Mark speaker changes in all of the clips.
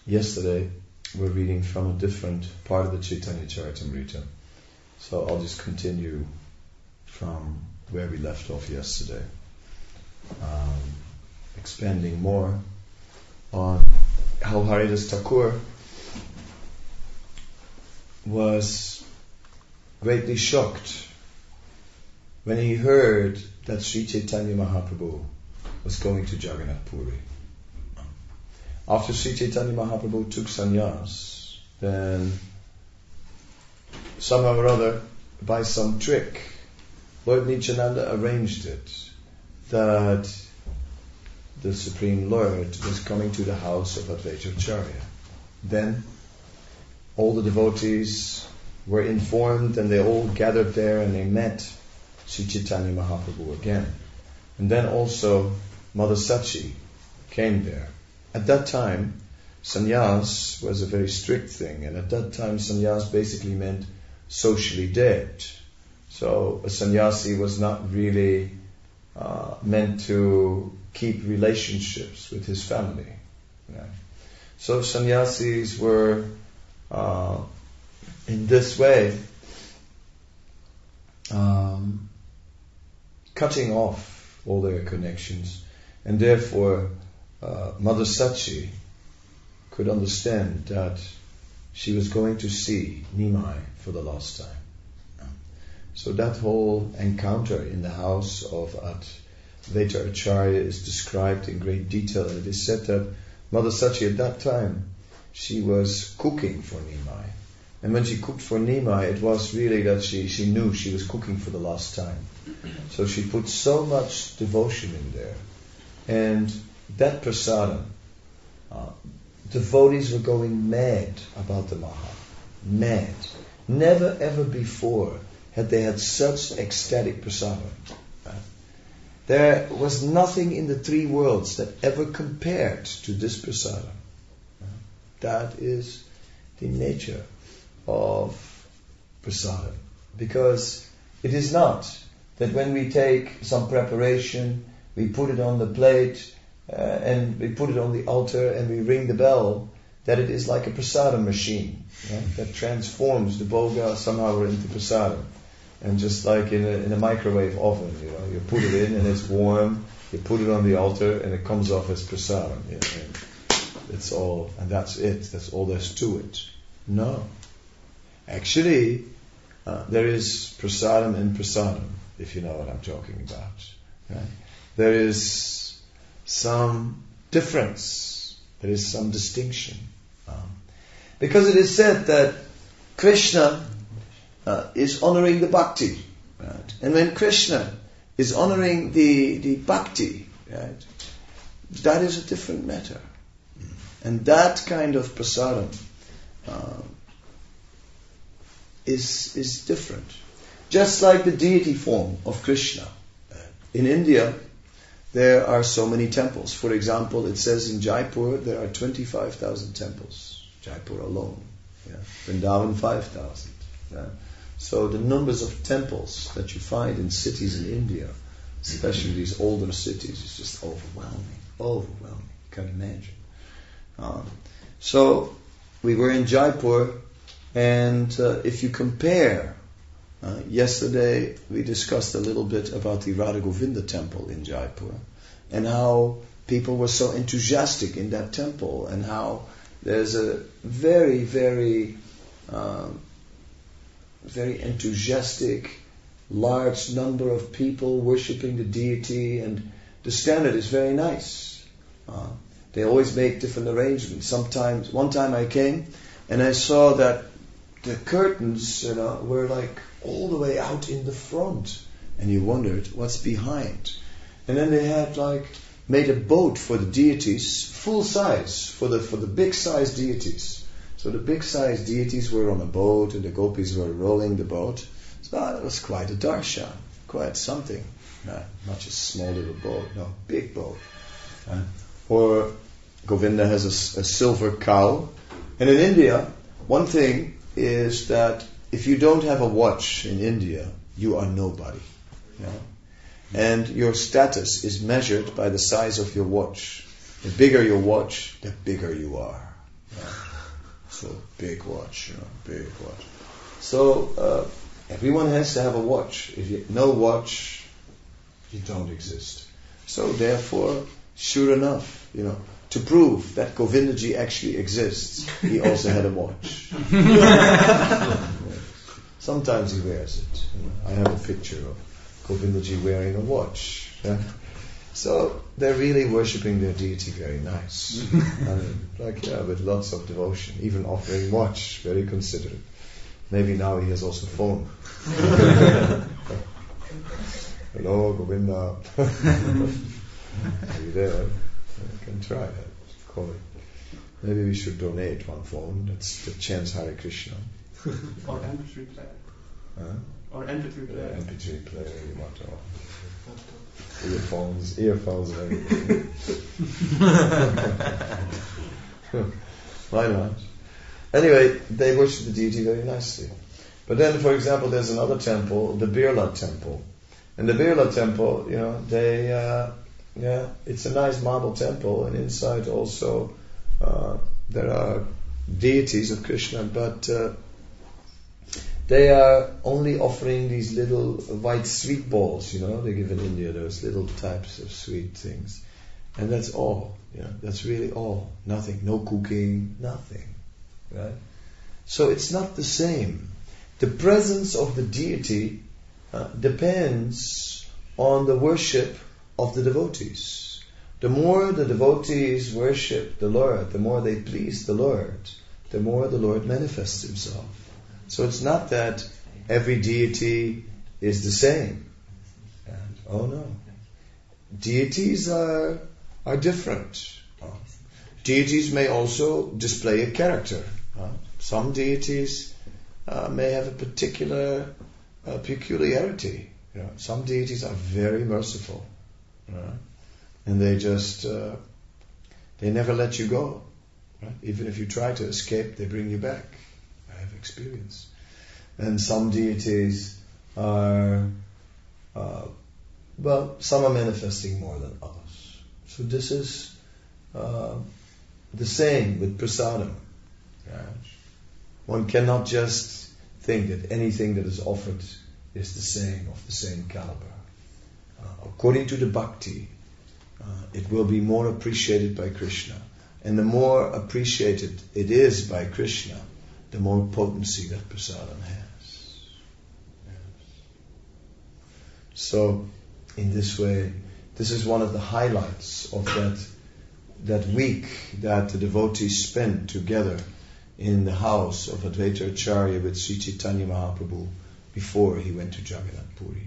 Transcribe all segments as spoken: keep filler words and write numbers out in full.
Speaker 1: yesterday we're reading from a different part of the Chaitanya Charitamrita. So I'll just continue from where we left off yesterday, um, expanding more on how Haridas Thakur was greatly shocked when he heard that Sri Chaitanya Mahaprabhu was going to Jagannath Puri. After Sri Chaitanya Mahaprabhu took sannyas, then somehow or other, by some trick, Lord Nityananda arranged it that the Supreme Lord was coming to the house of Advaita Acharya. Then all the devotees were informed and they all gathered there and they met Sri Chaitanya Mahaprabhu again. And then also Mother Sachi came there. At that time, sannyas was a very strict thing, and at that time sannyas basically meant socially dead. So a sannyasi was not really uh, meant to keep relationships with his family. Yeah. So sannyasis were uh, in this way um, cutting off all their connections, and therefore uh, Mother Sachi could understand that she was going to see Nimai for the last time. So that whole encounter in the house of Advaita Acharya is described in great detail, and it is said that Mother Sachi at that time, she was cooking for Nimai. And when she cooked for Nimai, it was really that she, she knew she was cooking for the last time. So she put so much devotion in there. And that prasadam, uh, devotees were going mad about the Maha. Mad. Never ever before had they had such ecstatic prasadam. Uh, there was nothing in the three worlds that ever compared to this prasadam. Uh, that is the nature of prasadam. Because it is not that when we take some preparation, we put it on the plate, uh, and we put it on the altar and we ring the bell, that it is like a prasadam machine, yeah, that transforms the bhoga somehow into prasadam. And just like in a, in a microwave oven, you know, you put it in and it's warm, you put it on the altar and it comes off as prasadam. You know, and it's all, and that's it. That's all there's to it. No. Actually, uh, there is prasadam and prasadam, if you know what I'm talking about. Right? There is some difference. There is some distinction. Um, because it is said that Krishna uh, is honoring the bhakti. Right? And when Krishna is honoring the, the bhakti, right, that is a different matter. And that kind of prasadam uh, is, is different. Just like the deity form of Krishna. In India, there are so many temples. For example, it says in Jaipur there are twenty-five thousand temples. Jaipur alone. Yeah. Vrindavan five thousand. Yeah. So the numbers of temples that you find in cities in India, especially these older cities, is just overwhelming. Overwhelming. You can't imagine. Um, so we were in Jaipur, and uh, if you compare, uh, yesterday we discussed a little bit about the Radha Govinda temple in Jaipur, and how people were so enthusiastic in that temple, and how there's a very, very, um, very enthusiastic, large number of people worshipping the deity, and the standard is very nice. Uh, They always make different arrangements. Sometimes, one time I came and I saw that the curtains, you know, were like all the way out in the front, and you wondered what's behind. And then they had like made a boat for the deities, full size for the for the big size deities. So the big size deities were on a boat, and the gopis were rowing the boat. So that was quite a darshan, quite something. No, not just small little boat, no, big boat. Uh, or Govinda has a, a silver cow. And in India, one thing is that if you don't have a watch in India, you are nobody. You know? And your status is measured by the size of your watch. The bigger your watch, the bigger you are. Yeah. So big watch, you know, big watch. So uh, everyone has to have a watch. If you no watch, you don't exist. So therefore, sure enough, you know, to prove that Govindaji actually exists, he also had a watch. Sometimes he wears it. You know. I have a picture of Govindaji wearing a watch. Yeah? So they're really worshipping their deity very nice. I mean, like, yeah, with lots of devotion, even offering watch, very considerate. Maybe now he has also phone. Hello, Govinda. Are you there? You can try that. Call it. Maybe we should donate one phone. That's that chants Hare Krishna.
Speaker 2: Or M P three player.
Speaker 1: Huh?
Speaker 2: Or M P three player.
Speaker 1: Yeah, M P three player, you want to. Earphones, earphones and everything. Why not? Anyway, they worship the deity very nicely. But then, for example, there's another temple, the Birla temple. And the Birla temple, you know, they, uh, yeah, it's a nice marble temple, and inside also uh, there are deities of Krishna, but uh, they are only offering these little white sweet balls, you know, they give in India those little types of sweet things. And that's all, you know, that's really all. Nothing, no cooking, nothing, right? So it's not the same. The presence of the deity uh, depends on the worship of the devotees. The more the devotees worship the Lord, the more they please the Lord, the more the Lord manifests himself. So it's not that every deity is the same. And, oh no. Deities are are different. Uh, deities may also display a character. Uh, some deities uh, may have a particular uh, peculiarity. You know, some deities are very merciful. Uh, and they just, uh, they never let you go. Right? Even if you try to escape, they bring you back. I have experience. And some deities are, uh, well, some are manifesting more than others. So this is uh, the same with prasadam. Right? One cannot just think that anything that is offered is the same, of the same caliber. Uh, according to the bhakti, uh, it will be more appreciated by Krishna. And the more appreciated it is by Krishna, the more potency that prasadam has. Yes. So, in this way, this is one of the highlights of that that week that the devotees spent together in the house of Advaita Acharya with Sri Chaitanya Mahaprabhu before he went to Jagannath Puri.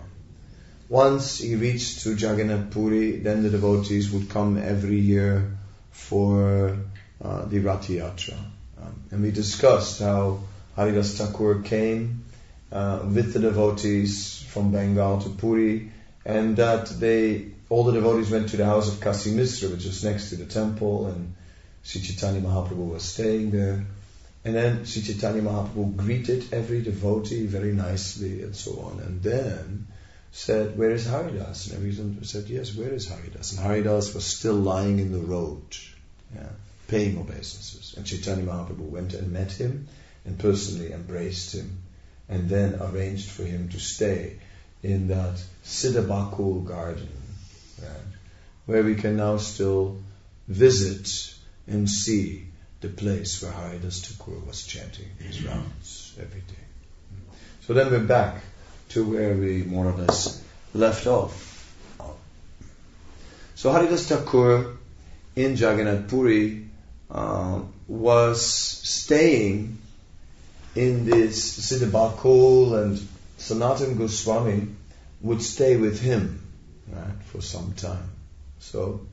Speaker 1: Once he reached to Jagannath Puri, then the devotees would come every year for uh, the Rath Yatra. Um, and we discussed how Haridas Thakur came uh, with the devotees from Bengal to Puri, and that they, all the devotees went to the house of Kasi Misra, which was next to the temple, and Sri Chaitanya Mahaprabhu was staying there. And then Sri Chaitanya Mahaprabhu greeted every devotee very nicely and so on, and then said, "Where is Haridas?" And everyone said, "Yes, where is Haridas?" And Haridas was still lying in the road, yeah, paying obeisances. And Chaitanya Mahaprabhu went and met him and personally embraced him, and then arranged for him to stay in that Siddhabakul garden, right, where we can now still visit and see the place where Haridas Thakur was chanting his rounds every day. So then we're back to where we more or less left off. So Haridas Thakur in Jagannath Puri uh, was staying in this Siddhabakul, and Sanatana Goswami would stay with him, right, for some time. So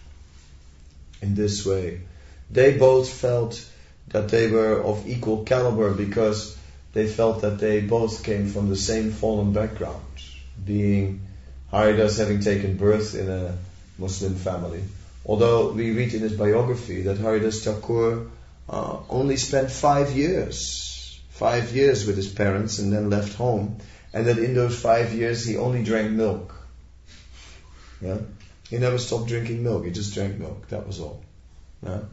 Speaker 1: in this way, they both felt that they were of equal caliber, because they felt that they both came from the same fallen background, being Haridas having taken birth in a Muslim family. Although we read in his biography that Haridas Thakur uh, only spent five years, five years with his parents and then left home, and that in those five years he only drank milk. Yeah? He never stopped drinking milk, he just drank milk, that was all. Yeah?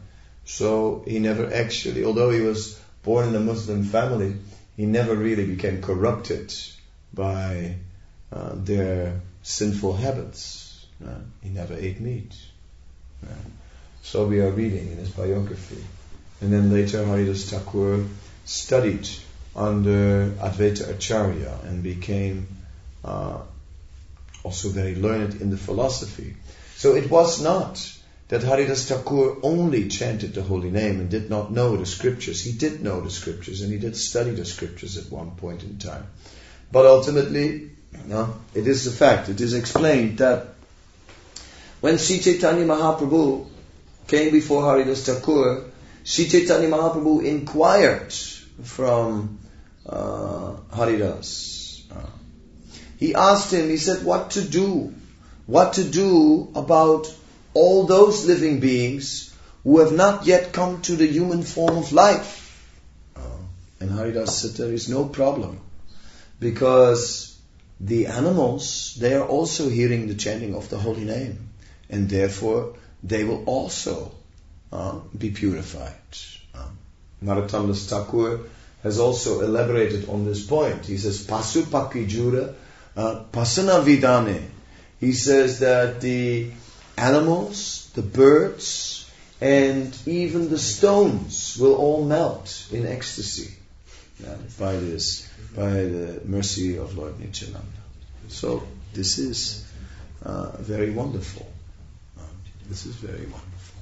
Speaker 1: So he never actually, although he was born in a Muslim family, he never really became corrupted by uh, their sinful habits. Uh, he never ate meat. Uh, so we are reading in his biography. And then later Haridas Thakur studied under Advaita Acharya and became uh, also very learned in the philosophy. So it was not that Haridas Thakur only chanted the holy name and did not know the scriptures. He did know the scriptures and he did study the scriptures at one point in time. But ultimately, no, it is a fact. It is explained that when Sri Chaitanya Mahaprabhu came before Haridas Thakur, Sri Chaitanya Mahaprabhu inquired from uh, Haridas. Uh, he asked him, he said, what to do? What to do about all those living beings who have not yet come to the human form of life? Uh, and Haridas said, there is no problem. Because the animals, they are also hearing the chanting of the holy name. And therefore, they will also uh, be purified. Uh, Narottam Das Thakur has also elaborated on this point. He says, Pasu Pakijura uh, Pasana Vidane. He says that the animals, the birds, and even the stones will all melt in ecstasy uh, by this, by the mercy of Lord Nityananda. So this is uh, very wonderful. Uh, this is very wonderful.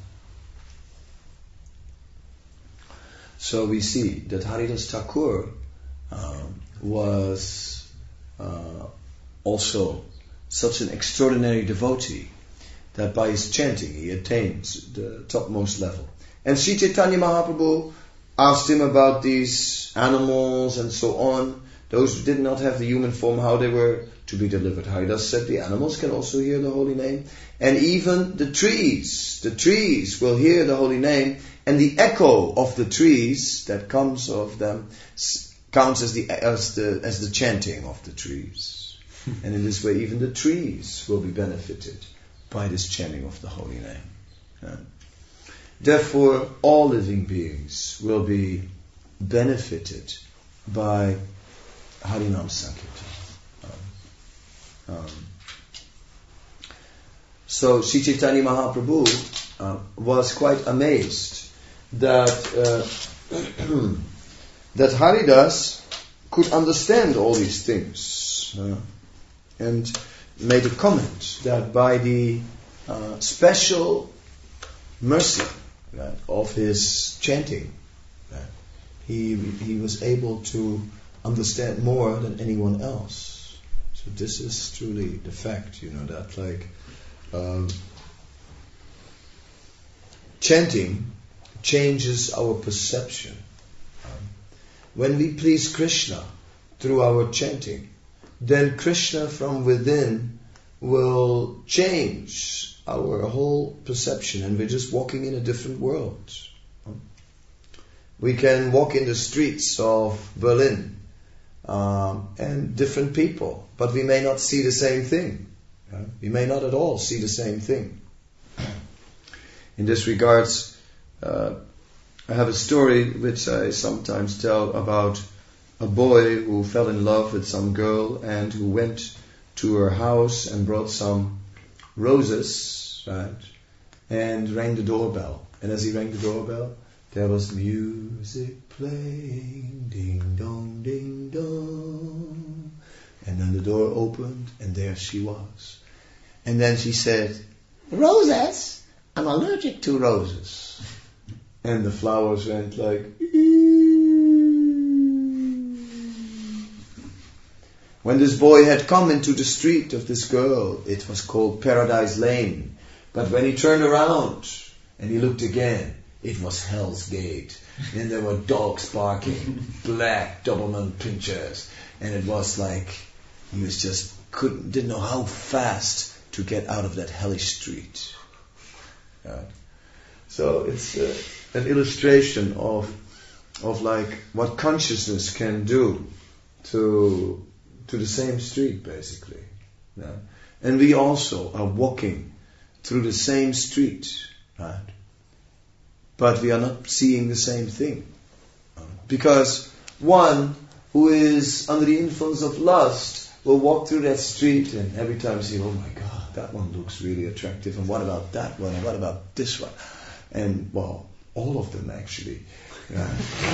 Speaker 1: So we see that Haridas Thakur um, was uh, also such an extraordinary devotee that by his chanting he attains the topmost level. And Sri Chaitanya Mahaprabhu asked him about these animals and so on, those who did not have the human form, how they were to be delivered. Haridas said the animals can also hear the holy name, and even the trees, the trees will hear the holy name, and the echo of the trees that comes of them counts as the as the as the chanting of the trees. And in this way, even the trees will be benefited by this chanting of the holy name. Yeah. Therefore, all living beings will be benefited by Harinam Sankirtan. Um, um, so Sri Chaitanya Mahaprabhu uh, was quite amazed that uh, that Haridas could understand all these things, uh, and made a comment that by the uh, special mercy right, of his chanting, right, he he was able to understand more than anyone else. So this is truly the fact, you know, that like um, chanting changes our perception. Um, when we please Krishna through our chanting, then Krishna from within will change our whole perception, and we're just walking in a different world. We can walk in the streets of Berlin um, and different people, but we may not see the same thing. Right? We may not at all see the same thing. In this regards, uh, I have a story which I sometimes tell about a boy who fell in love with some girl and who went to her house and brought some roses, right, and rang the doorbell. And as he rang the doorbell, there was music playing, ding dong, ding dong. And then the door opened and there she was. And then she said, "Roses? I'm allergic to roses." And the flowers went like... When this boy had come into the street of this girl, it was called Paradise Lane. But when he turned around and he looked again, it was Hell's Gate. And there were dogs barking, black Doberman pinchers. And it was like he was just couldn't didn't know how fast to get out of that hellish street. Right? So it's uh, an illustration of of like what consciousness can do to to the same street, basically. Yeah. And we also are walking through the same street, right? but we are not seeing the same thing. Because one who is under the influence of lust will walk through that street and every time see, oh my God, that one looks really attractive, and what about that one, and what about this one? And well, all of them actually. Yeah.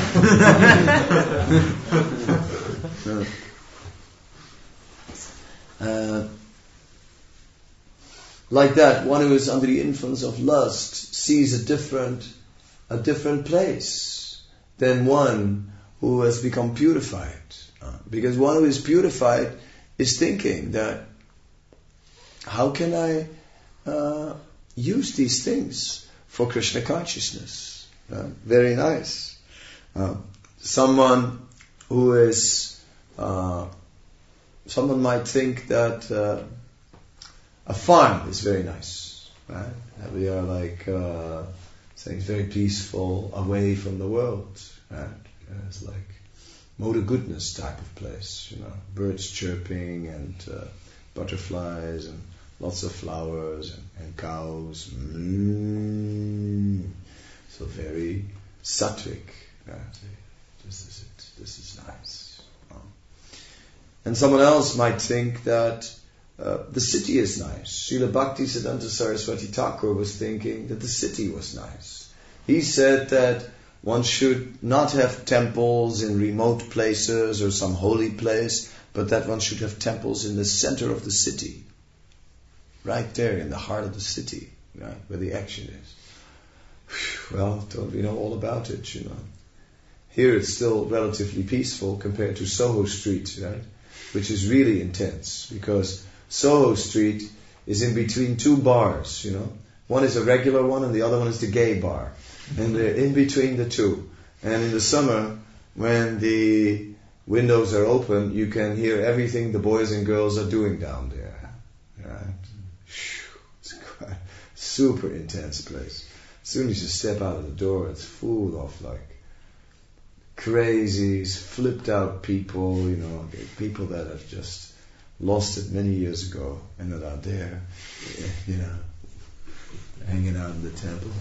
Speaker 1: uh, like that, one who is under the influence of lust sees a different, a different place than one who has become purified. Uh, because one who is purified is thinking that, how can I uh, use these things for Krishna consciousness? Uh, very nice. Uh, someone who is, uh, someone might think that uh, a farm is very nice, right? That we are like uh, saying it's very peaceful, away from the world, right? It's like Mother Goodness type of place, you know, birds chirping and uh, butterflies and lots of flowers and, and cows. Mm. So very sattvic. Right? This is it. This is nice. Oh. And someone else might think that uh, the city is nice. Srila Bhaktisiddhanta Saraswati Thakur was thinking that the city was nice. He said that one should not have temples in remote places or some holy place, but that one should have temples in the center of the city. Right there in the heart of the city, right, where the action is. Well, don't we know all about it, you know. Here it's still relatively peaceful compared to Soho Street, right, which is really intense, because Soho Street is in between two bars, you know. One is a regular one and the other one is the gay bar. And they're in between the two. And in the summer, when the windows are open, you can hear everything the boys and girls are doing down there. Right? It's quite super intense place. As soon as you step out of the door, it's full of like crazies, flipped out people, you know, people that have just lost it many years ago and that are there, you know, hanging out in the temple.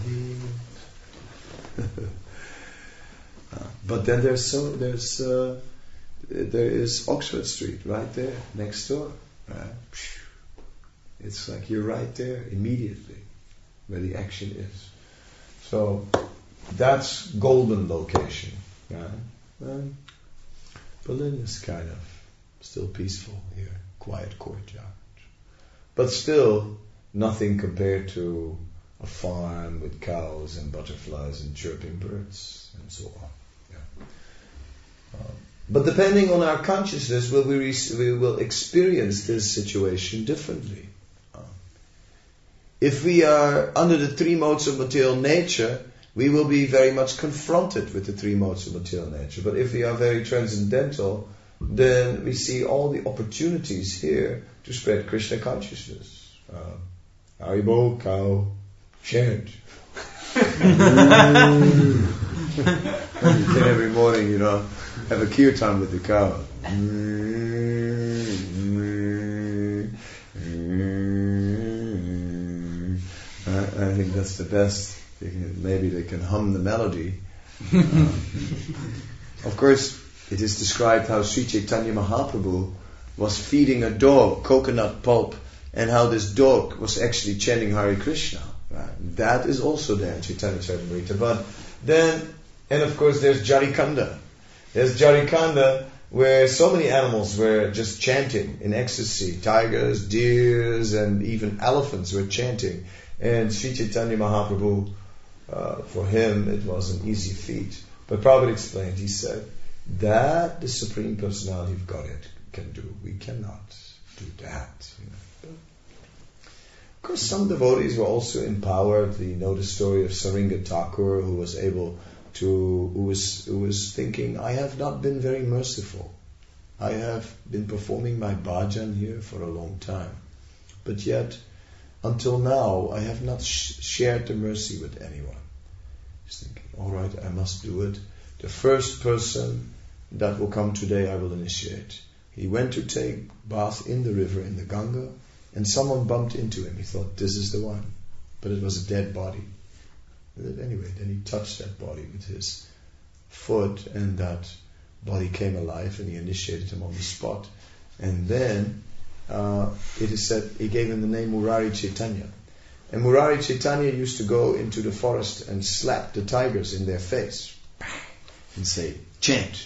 Speaker 1: uh, but then there's so there's uh, there is Oxford Street right there next door. Right? It's like you're right there immediately where the action is. So that's golden location. Right? And Berlin is kind of still peaceful here, quiet courtyard, but still nothing compared to a farm with cows and butterflies and chirping birds and so on. Yeah. Um, but depending on our consciousness, will we, re- we will experience this situation differently. Um, if we are under the three modes of material nature, we will be very much confronted with the three modes of material nature. But if we are very transcendental, then we see all the opportunities here to spread Krishna consciousness. Uh, Haribo, cow, chant. Every morning, you know, have a kirtan with the cow. I, I think that's the best. They can, maybe they can hum the melody. Um, of course, it is described how Sri Chaitanya Mahaprabhu was feeding a dog coconut pulp, and how this dog was actually chanting Hare Krishna. Right? That is also there in Chaitanya Charitamrita. But then, and of course there's Jarikanda. There's Jarikanda where so many animals were just chanting in ecstasy. Tigers, deers, and even elephants were chanting. And Sri Chaitanya Mahaprabhu, uh, for him it was an easy feat. But Prabhupada explained, he said, that the Supreme Personality of Godhead can do. We cannot do that. You know. Of course, some devotees were also empowered. You know the story of Saringa Thakur, who was able to, who was, who was thinking, I have not been very merciful. I have been performing my bhajan here for a long time. But yet, until now, I have not sh- shared the mercy with anyone. He's thinking, all right, I must do it. The first person that will come today, I will initiate. He went to take bath in the river, in the Ganga, and someone bumped into him. He thought, this is the one. But it was a dead body. Anyway, then he touched that body with his foot, and that body came alive, and he initiated him on the spot. And then uh, it is said he gave him the name Murari Chaitanya. And Murari Chaitanya used to go into the forest and slap the tigers in their face and say, chant.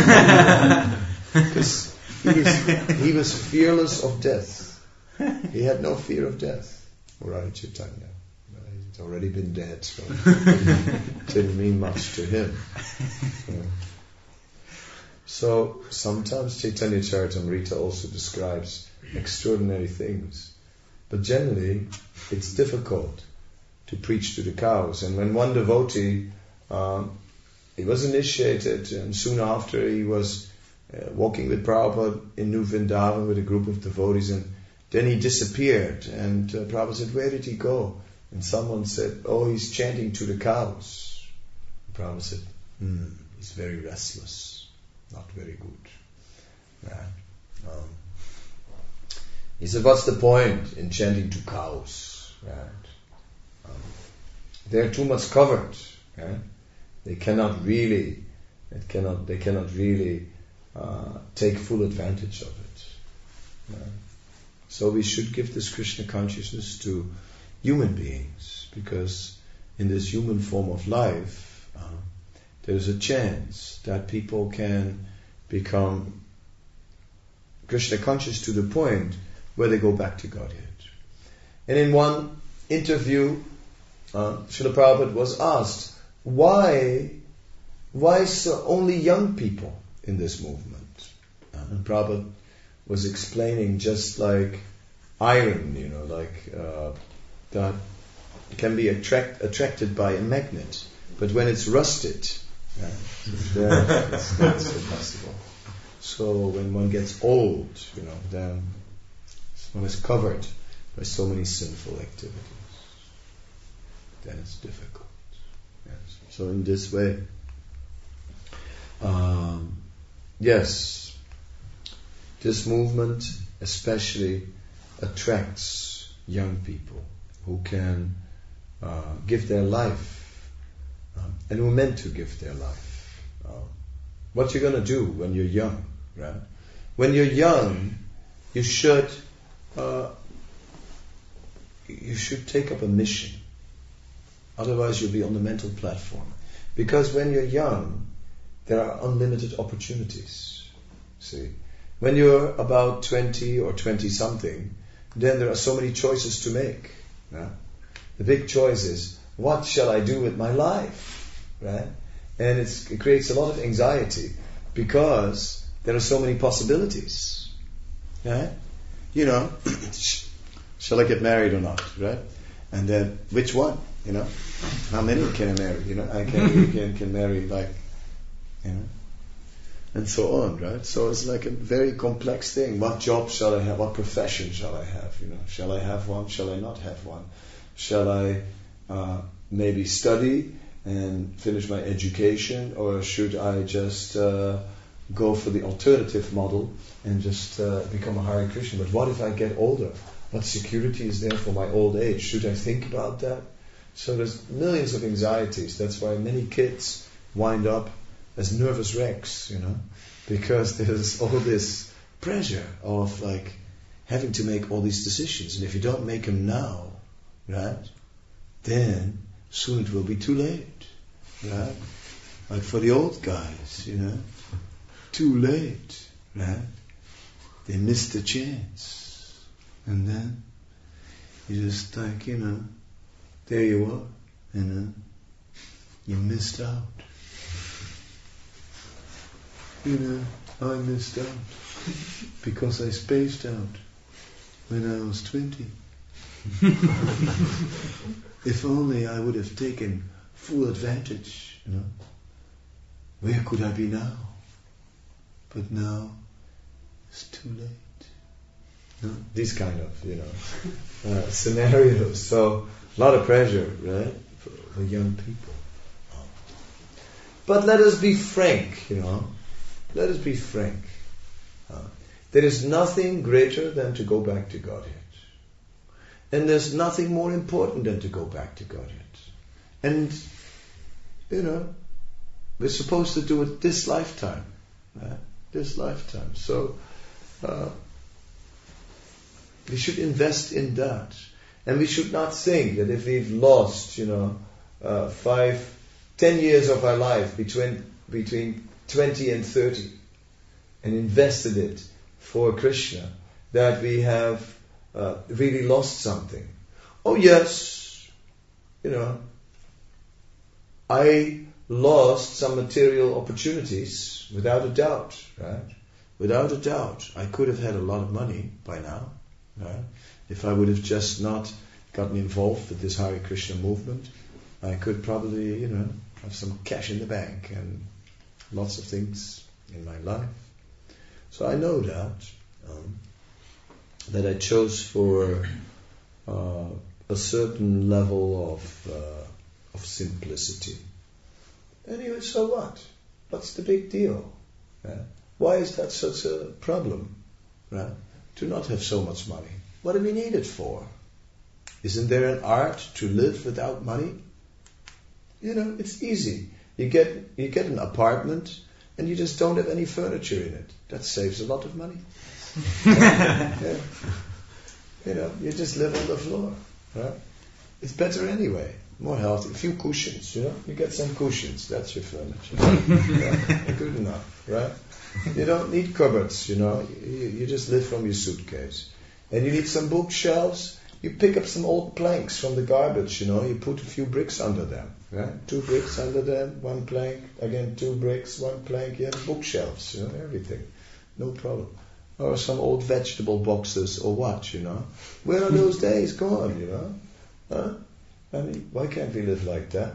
Speaker 1: Because he was, he was fearless of death. He had no fear of death, Murari Chaitanya. He's already been dead, so it didn't mean much to him. Yeah. So sometimes Chaitanya Charitamrita also describes extraordinary things. But generally, it's difficult to preach to the cows. And when one devotee, um, he was initiated, and soon after he was uh, walking with Prabhupada in New Vrindavan with a group of devotees, and then he disappeared. And uh, Prabhupada said, where did he go? And someone said, oh, he's chanting to the cows. And Prabhupada said, hmm, he's very restless, not very good. Yeah. Um, He said, what's the point in chanting to cows? Right? Um, they're too much covered. Right? They cannot really, it cannot, they cannot really uh, take full advantage of it. Right? So we should give this Krishna consciousness to human beings, because in this human form of life, uh, there's a chance that people can become Krishna conscious to the point where they go back to Godhead. And in one interview, uh, Srila Prabhupada was asked, why, why so only young people in this movement? Uh, and Prabhupada was explaining, just like iron, you know, like uh, that can be attract, attracted by a magnet, but when it's rusted, uh, then it's not so possible. So when one gets old, you know, then one is covered by so many sinful activities, then it's difficult. Yes. So in this way, um, yes, this movement especially attracts young people who can uh, give their life, um, and who are meant to give their life. Um, what you're going to do when you're young, right? When you're young, you should Uh, you should take up a mission. Otherwise you'll be on the mental platform. Because when you're young, there are unlimited opportunities. See, when you're about twenty or twenty something, then there are so many choices to make. Yeah? The big choice is, what shall I do with my life? Right? And it's, it creates a lot of anxiety, because there are so many possibilities. Right? You know, shall I get married or not, right? And then, which one, you know? How many can I marry, you know? I can, can, can marry like, you know? And so on, right? So it's like a very complex thing. What job shall I have? What profession shall I have, you know? Shall I have one? Shall I not have one? Shall I uh, maybe study and finish my education? Or should I just uh, go for the alternative model and just uh, become a Hare Krishna? But what if I get older? What security is there for my old age? Should I think about that? So there's millions of anxieties. That's why many kids wind up as nervous wrecks, you know, because there's all this pressure of like having to make all these decisions. And if you don't make them now, right, then soon it will be too late, right? Like for the old guys, you know, too late, right? They missed the chance. And then you just like, you know, there you are, you know, you missed out. You know, I missed out because I spaced out when I was twenty. If only I would have taken full advantage, you know, where could I be now? But now it's too late. No? These kind of, you know, uh, scenarios. So a lot of pressure, right, for, for young people. But let us be frank, you know. Let us be frank. Uh, there is nothing greater than to go back to Godhead. And there's nothing more important than to go back to Godhead. And, you know, we're supposed to do it this lifetime. Right? This lifetime. So, uh, we should invest in that. And we should not think that if we've lost, you know, uh, five, ten years of our life between between twenty and thirty, and invested it for Krishna, that we have uh, really lost something. Oh yes, you know, I lost some material opportunities, without a doubt, right? Without a doubt. I could have had a lot of money by now, right? If I would have just not gotten involved with this Hare Krishna movement, I could probably, you know, have some cash in the bank and lots of things in my life. So I know that, um, that I chose for uh, a certain level of uh, of simplicity. Anyway, so what? What's the big deal? Yeah? Why is that such a problem? Right? To not have so much money. What do we need it for? Isn't there an art to live without money? You know, it's easy. You get you get an apartment and you just don't have any furniture in it. That saves a lot of money. yeah. Yeah. You know, you just live on the floor. Right? It's better anyway. More healthy. A few cushions, you know. You get some cushions. That's your furniture. Yeah? Good enough, right? You don't need cupboards, you know. You, you just live from your suitcase. And you need some bookshelves. You pick up some old planks from the garbage, you know. You put a few bricks under them, right? Two bricks under them, one plank, again two bricks, one plank. You have bookshelves, you know, everything. No problem. Or some old vegetable boxes or what, you know. Where are those days gone, you know? Huh? I mean, why can't we live like that?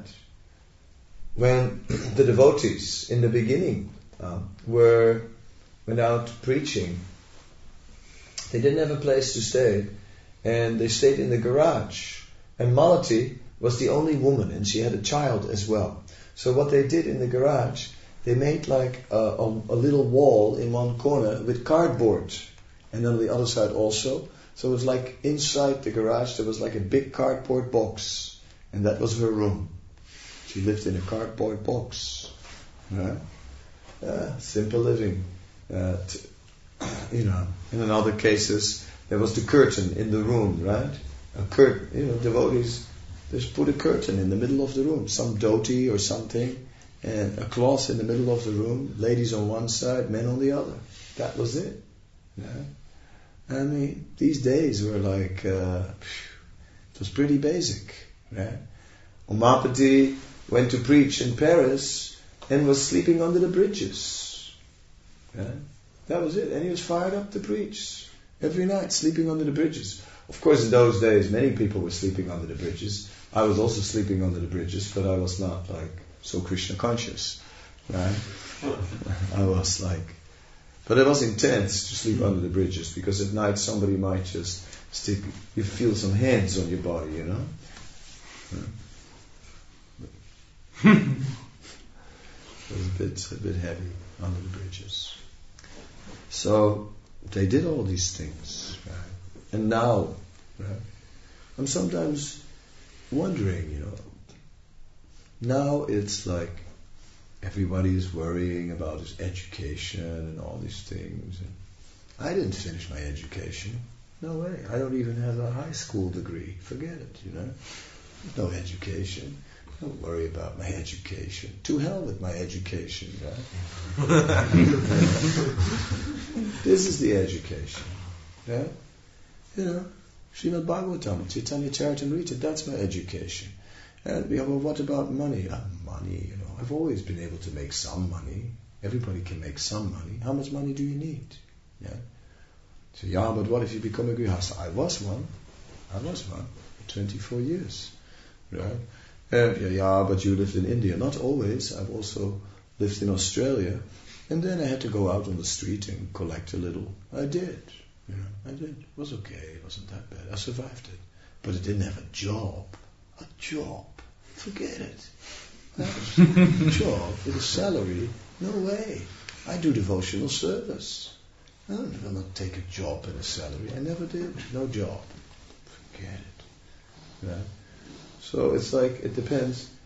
Speaker 1: When the devotees in the beginning uh, were went out preaching, they didn't have a place to stay, and they stayed in the garage. And Malati was the only woman, and she had a child as well. So what they did in the garage, they made like a, a, a little wall in one corner with cardboard, and then on the other side also. So it was like inside the garage there was like a big cardboard box, and that was her room. She lived in a cardboard box. Right? Uh, simple living. Uh, t- you know, and in other cases there was the curtain in the room, right? A curtain, you know, devotees just put a curtain in the middle of the room, some dhoti or something, and a cloth in the middle of the room, ladies on one side, men on the other. That was it. Yeah? I mean, these days were like, uh, it was pretty basic. Right? Ummapati went to preach in Paris and was sleeping under the bridges. Right? That was it. And he was fired up to preach every night, sleeping under the bridges. Of course, in those days, many people were sleeping under the bridges. I was also sleeping under the bridges, but I was not like so Krishna conscious. Right? I was like, but it was intense to sleep under the bridges, because at night somebody might just stick, you feel some hands on your body, you know. It was a bit, a bit heavy under the bridges. So they did all these things, right? And now, right, I'm sometimes wondering, you know, now it's like everybody is worrying about his education and all these things. And I didn't finish my education. No way. I don't even have a high school degree. Forget it, you know. No education. Don't worry about my education. To hell with my education, right? This is the education. Yeah? You know, Srimad Bhagavatam, Chaitanya Charitamrita, that's my education. And yeah, well, what about money? Uh, money, you know, I've always been able to make some money. Everybody can make some money. How much money do you need? Yeah. So, yeah, but what if you become a grihastha? I was one. I was one. twenty-four years. Right? And yeah, yeah, but you lived in India. Not always. I've also lived in Australia. And then I had to go out on the street and collect a little. I did. You know, I did. It was okay. It wasn't that bad. I survived it. But I didn't have a job. A job. Forget it. A job with a salary. No way. I do devotional service. I will not take a job and a salary. I never did. No job. Forget it. Right? So it's like, it depends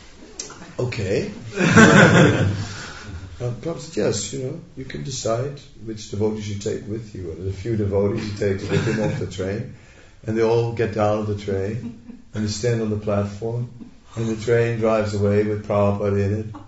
Speaker 1: Okay. uh, Prabhupada said, yes, you know, you can decide which devotees you take with you. And there's a few devotees you take with him off the train. And they all get down of the train and they stand on the platform. And the train drives away with Prabhupada in it.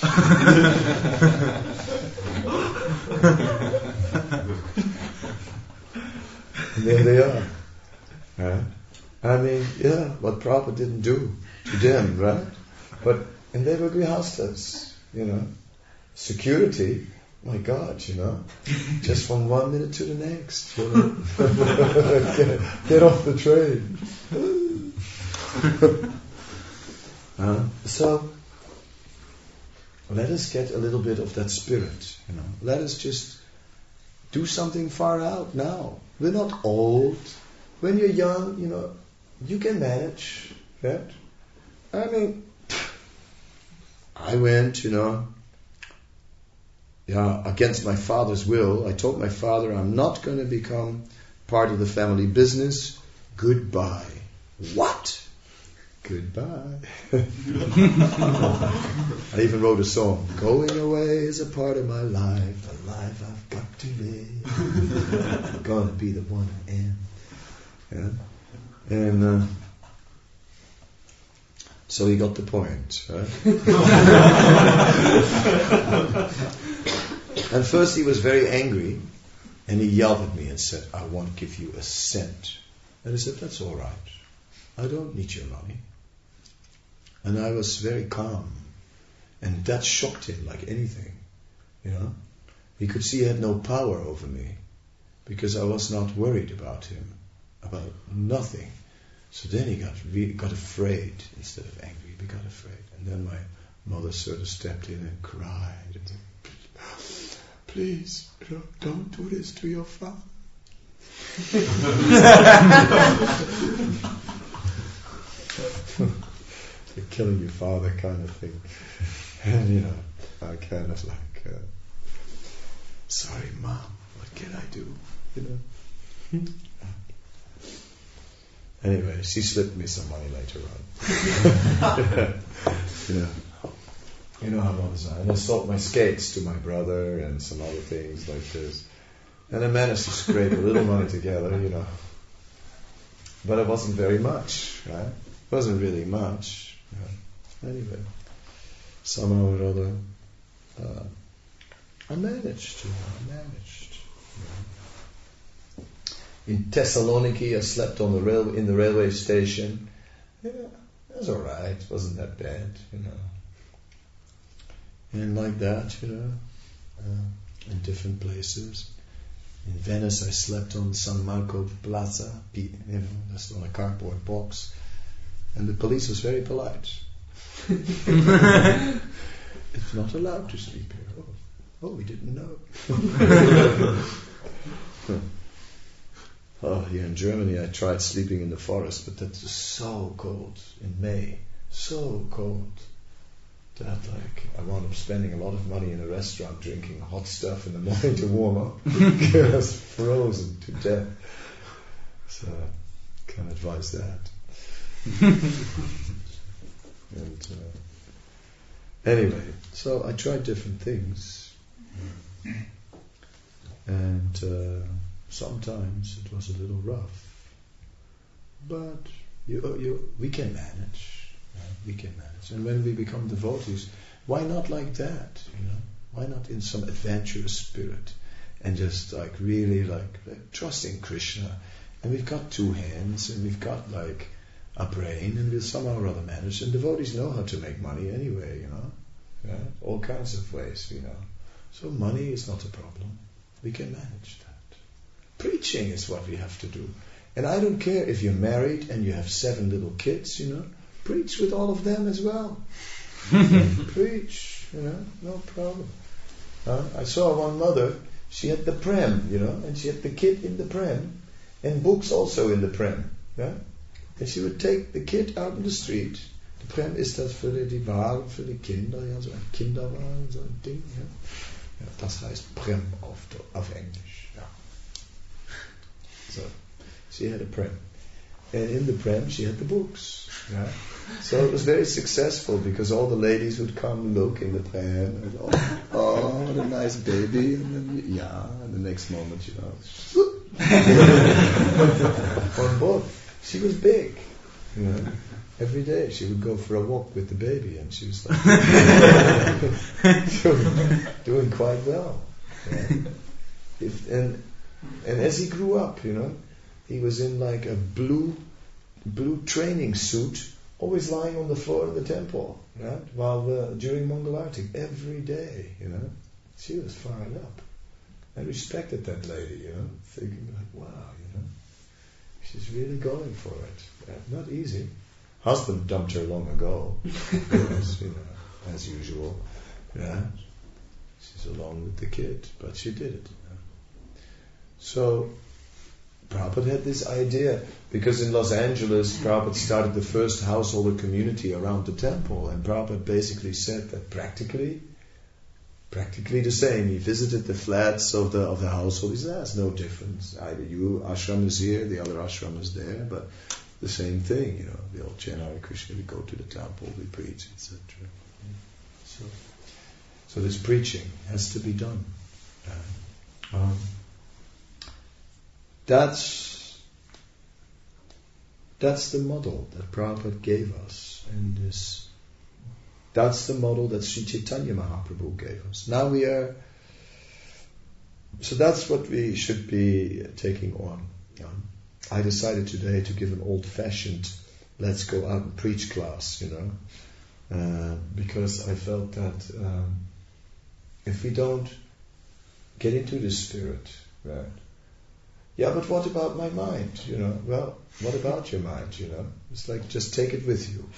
Speaker 1: And there they are. Right? I mean, yeah, what Prabhupada didn't do to them, right? But, and they were grihastas, you know. Security, my God, you know. Just from one minute to the next, you know. get, get off the train. uh, so, let us get a little bit of that spirit, you know. Let us just do something far out now. We're not old. When you're young, you know, you can manage, right? I mean, I went, you know, yeah, against my father's will. I told my father, I'm not going to become part of the family business. Goodbye. What? Goodbye. I even wrote a song. Going away is a part of my life, a life I've got to live. I'm going to be the one I am. Yeah? And uh, so he got the point. Right? And first he was very angry, and he yelled at me and said, I won't give you a cent. And I said, that's all right. I don't need your money. And I was very calm. And that shocked him like anything. You know? He could see he had no power over me, because I was not worried about him, about nothing. So then he got re- got afraid instead of angry. He got afraid. And then my mother sort of stepped in and cried and said, please, you know, don't do this to your father. You're killing your father kind of thing. And you know, I kind of like, uh, sorry mom, what can I do? You know. Anyway, she slipped me some money later on. You know. You know how mothers are. And I sold my skates to my brother and some other things like this. And I managed to scrape a little money together, you know. But it wasn't very much, right? It wasn't really much. You know. Anyway, somehow or other, uh, I managed, you know, I managed. You know. In Thessaloniki, I slept on the rail in the railway station. Yeah, it was alright. It wasn't that bad, you know. And like that, you know, uh, in different places. In Venice, I slept on San Marco Plaza, you know, just on a cardboard box. And the police was very polite. It's not allowed to sleep here. Oh, oh we didn't know. Oh, here in Germany, I tried sleeping in the forest, but that is so cold in May. So cold. That like I wound up spending a lot of money in a restaurant drinking hot stuff in the morning to warm up because I was frozen to death. So I can't advise that. And uh, anyway, so I tried different things, and uh, sometimes it was a little rough, but you, you, we can manage. We can manage. And when we become devotees, why not like that? You know, why not in some adventurous spirit, and just like really like, like trusting Krishna. And we've got two hands, and we've got like a brain, and we'll somehow or other manage. And devotees know how to make money anyway, you know, yeah? All kinds of ways, you know. So money is not a problem. We can manage that. Preaching is what we have to do. And I don't care if you're married and you have seven little kids, you know. Preach with all of them as well. Preach, you know, no problem. Uh, I saw one mother, she had the pram, you know, and she had the kid in the pram, and books also in the pram. Yeah? And she would take the kid out in the street. The pram is dat für die Wagen für die Kinder, ja, so ein Kinderwagen, so ein Ding. Ja? Ja, das heißt Pram auf, auf Englisch. Ja. So, she had a pram. and in the pram she had the books. Right? So it was very successful because all the ladies would come look in the pram and oh, oh what a nice baby, and then yeah, and the next moment, you know, one book. She was big, you know. Every day she would go for a walk with the baby, and she was like doing, doing quite well. Yeah. If, and and as he grew up, you know, he was in like a blue blue training suit, always lying on the floor of the temple, right? While the, during Mangalarti, every day, you know, she was fired up. I respected that lady, you know, thinking like, wow, you know, she's really going for it. Yeah, not easy. Husband dumped her long ago, of course, you know, as usual. Yeah, she's alone with the kid, but she did it. You know? So Prabhupada had this idea because in Los Angeles, Prabhupada started the first householder community around the temple, and Prabhupada basically said that practically, practically the same. He visited the flats of the of the household. He said, "There's no difference. Either you ashram is here, the other ashram is there, but." The same thing, you know, we all chant Hare Krishna, we go to the temple, we preach, et cetera. So, so this preaching has to be done. Uh, um, that's that's the model that Prabhupada gave us, and this that's the model that Sri Chaitanya Mahaprabhu gave us. Now we are. So that's what we should be taking on. Um, I decided today to give an old-fashioned let's go out and preach class, you know, uh, because I felt that um, if we don't get into this spirit, right? Yeah, but what about my mind, you know? Well, what about your mind, you know? It's like, just take it with you.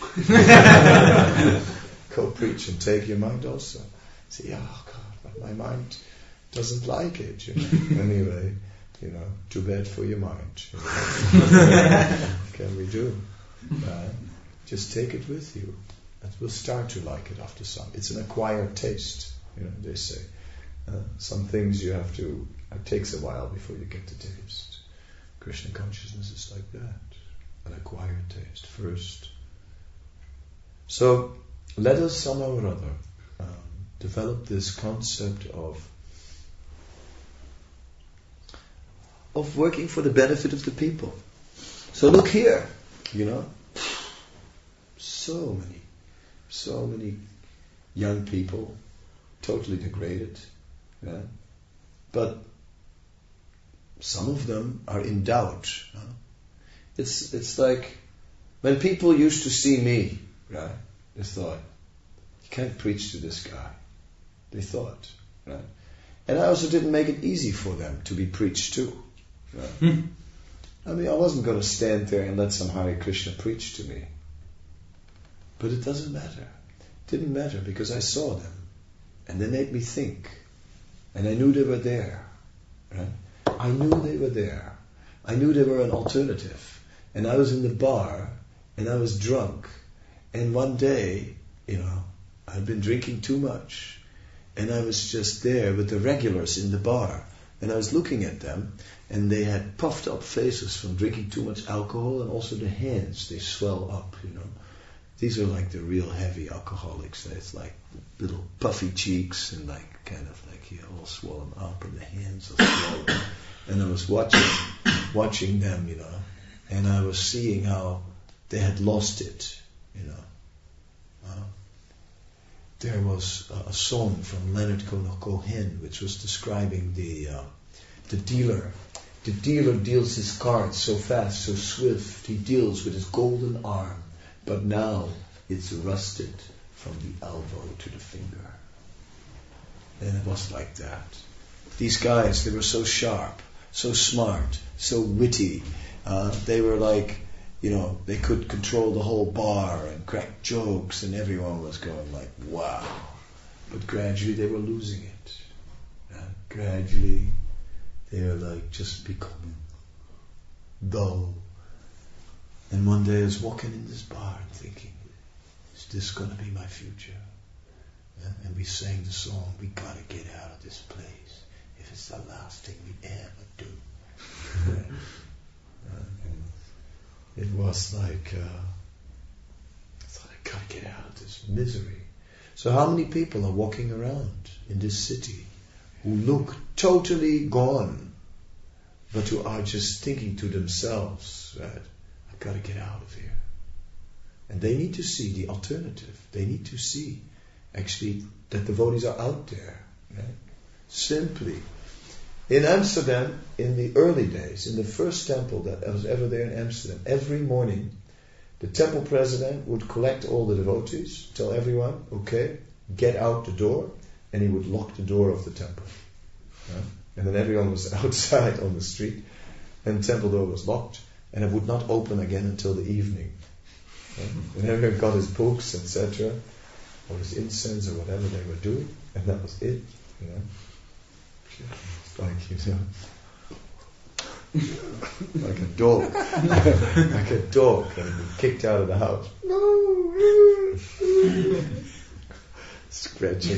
Speaker 1: Go preach and take your mind also. Say, oh God, but my mind doesn't like it, you know. Anyway, you know, too bad for your mind. You know? What can we do? Uh, just take it with you. And we'll start to like it after some. It's an acquired taste, you know, they say. Uh, some things you have to, it takes a while before you get the taste. Krishna consciousness is like that, an acquired taste first. So, let us somehow or other um, develop this concept of of working for the benefit of the people. So look here, you know, so many, so many young people, totally degraded, yeah? But some of them are in doubt. Huh? It's it's like when people used to see me, right? They thought, you can't preach to this guy. They thought, right? And I also didn't make it easy for them to be preached to. Right? I mean, I wasn't going to stand there and let some Hare Krishna preach to me. But it doesn't matter. It didn't matter because I saw them. And they made me think. And I knew they were there. Right? I knew they were there. I knew they were an alternative. And I was in the bar, and I was drunk. And one day, you know, I'd been drinking too much. And I was just there with the regulars in the bar. And I was looking at them, and they had puffed up faces from drinking too much alcohol, and also the hands, they swell up, you know. These are like the real heavy alcoholics. It's like little puffy cheeks and like kind of like yeah, all swollen up, and the hands are swollen. And I was watching, watching them, you know, and I was seeing how they had lost it, you know. Uh, there was a, a song from Leonard Cohen which was describing the uh, the dealer. The dealer deals his cards so fast, so swift. He deals with his golden arm, but now it's rusted from the elbow to the finger. And it was like that. These guys, they were so sharp, so smart, so witty. Uh, they were like, you know, they could control the whole bar and crack jokes, and everyone was going like, wow. But gradually they were losing it. Uh, gradually they were like just becoming dull. And one day I was walking in this bar and thinking, is this going to be my future? Yeah? And we sang the song, we got to get out of this place if it's the last thing we ever do. Yeah. Uh, and it was like, uh, I thought, I gotta get out of this misery. So how many people are walking around in this city who look totally gone, but who are just thinking to themselves, right, I've got to get out of here. And they need to see the alternative. They need to see, actually, that devotees are out there. Right? Simply. In Amsterdam, in the early days, in the first temple that was ever there in Amsterdam, every morning, the temple president would collect all the devotees, tell everyone, okay, get out the door, and he would lock the door of the temple. Right? And then everyone was outside on the street, and the temple door was locked, and it would not open again until the evening. Right? And everyone got his books, et cetera, or his incense, or whatever they were doing, and that was it. You know, it's like you know, like a dog, like a dog, and kicked out of the house. No, scratching.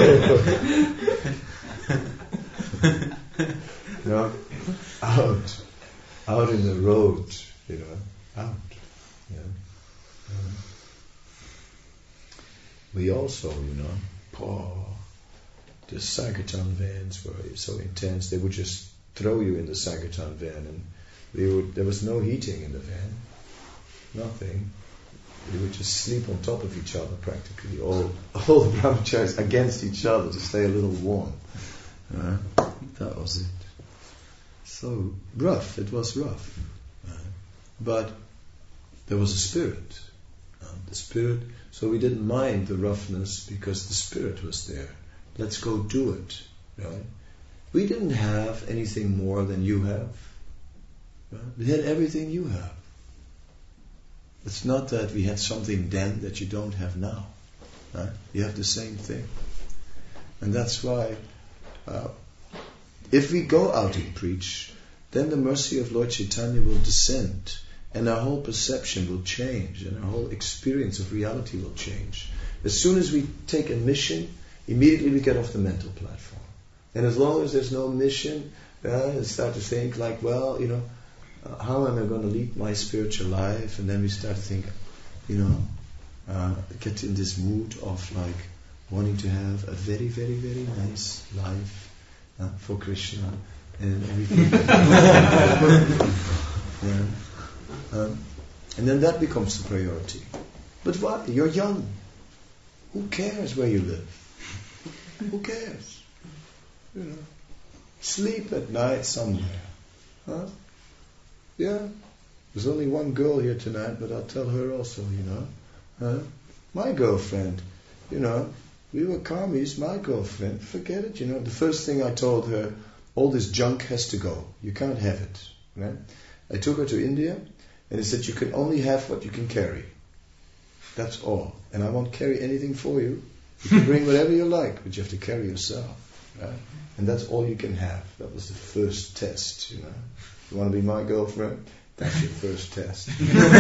Speaker 1: You know, out, out in the road, you know, out. You know. Um, we also, you know, oh, the Sankirtan vans were so intense. They would just throw you in the Sankirtan van, and we would. There was no heating in the van, nothing. We would just sleep on top of each other practically, all all the brahmacharis against each other to stay a little warm. Uh, that was it. So rough, it was rough. Uh, but there was a spirit. Uh, the spirit, so we didn't mind the roughness because the spirit was there. Let's go do it. Right? We didn't have anything more than you have. Right? We had everything you have. It's not that we had something then that you don't have now. Right? You have the same thing. And that's why uh, if we go out and preach, then the mercy of Lord Chaitanya will descend, and our whole perception will change, and our whole experience of reality will change. As soon as we take a mission, immediately we get off the mental platform. And as long as there's no mission, uh, we start to think like, well, you know, uh, how am I going to lead my spiritual life? And then we start to think, you know, uh, get in this mood of like wanting to have a very, very, very nice life uh, for Krishna and everything. Yeah. Um, and then that becomes the priority. But why? You're young. Who cares where you live? Who cares? You know, sleep at night somewhere. Huh? Yeah. There's only one girl here tonight, but I'll tell her also, you know. Huh? My girlfriend, you know, we were karmis, my girlfriend, forget it, you know. The first thing I told her, all this junk has to go. You can't have it. Right? I took her to India, and I said, you can only have what you can carry. That's all. And I won't carry anything for you. You can bring whatever you like, but you have to carry yourself. Right? And that's all you can have. That was the first test, you know. You want to be my girlfriend? That's your first test.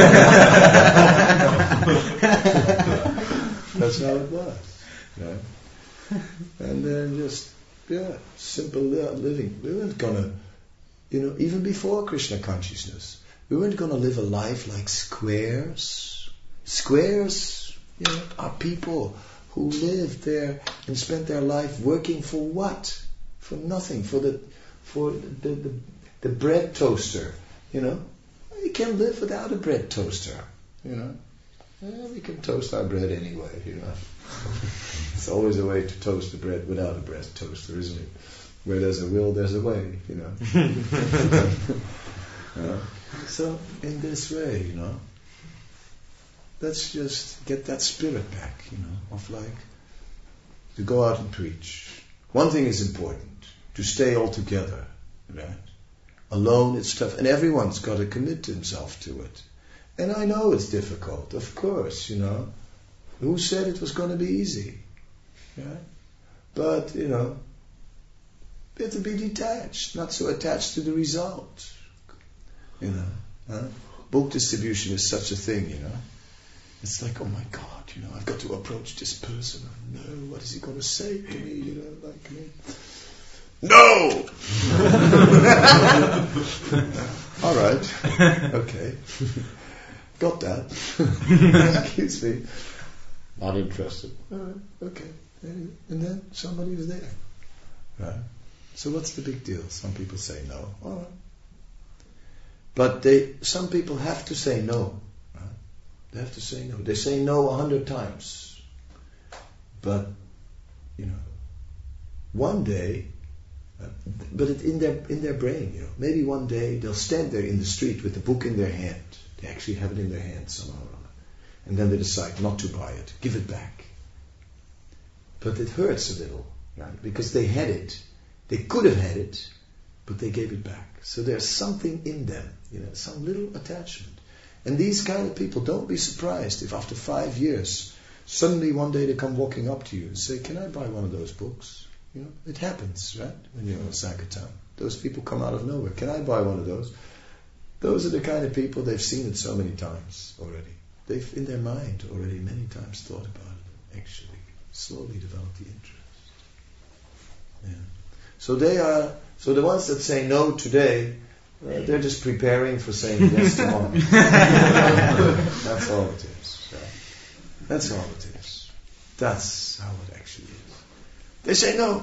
Speaker 1: That's how it was. Right? And then just, yeah, simple living. We weren't gonna, you know, even before Krishna consciousness, we weren't gonna live a life like squares. Squares, you know, are people who live there and spent their life working for what? For nothing. For the, for the, the, the bread toaster, you know. You can live without a bread toaster, you know. Yeah, we can toast our bread anyway, you know. It's always a way to toast the bread without a bread toaster, isn't it? Where there's a will, there's a way, you know. uh, so, in this way, you know, let's just get that spirit back, you know, of like, to go out and preach. One thing is important, to stay all together, right? Alone it's tough, and everyone's got to commit himself to it. And I know it's difficult, of course, you know. Who said it was going to be easy? Right? But, you know, we have to be detached, not so attached to the result. You know, huh? Book distribution is such a thing, you know. It's like, oh my God, you know, I've got to approach this person. I know, what is he going to say to me? You know, like me. No! All right. Okay. Got that. Excuse me.
Speaker 3: Not interested.
Speaker 1: All right. Okay. And then somebody is there. Right? So what's the big deal? Some people say no. All right. But they, some people have to say no. Right? They have to say no. They say no a hundred times. But, you know, one day, uh, but it, in their in their brain, you know, maybe one day they'll stand there in the street with the book in their hand. They actually have it in their hand somehow or other. And then they decide not to buy it, give it back. But it hurts a little, right? Because they had it. They could have had it, but they gave it back. So there's something in them, you know, some little attachment. And these kind of people, don't be surprised if after five years, suddenly one day they come walking up to you and say, can I buy one of those books? You know, it happens, right? When you're in Sankirtan. Those people come out of nowhere. Can I buy one of those? Those are the kind of people, they've seen it so many times already. They've, in their mind, already many times thought about it, actually. Slowly develop the interest. Yeah. So they are. So the ones that say no today, uh, they're just preparing for saying yes tomorrow. That's all it is. Yeah. That's all it is. That's how it actually is. They say no.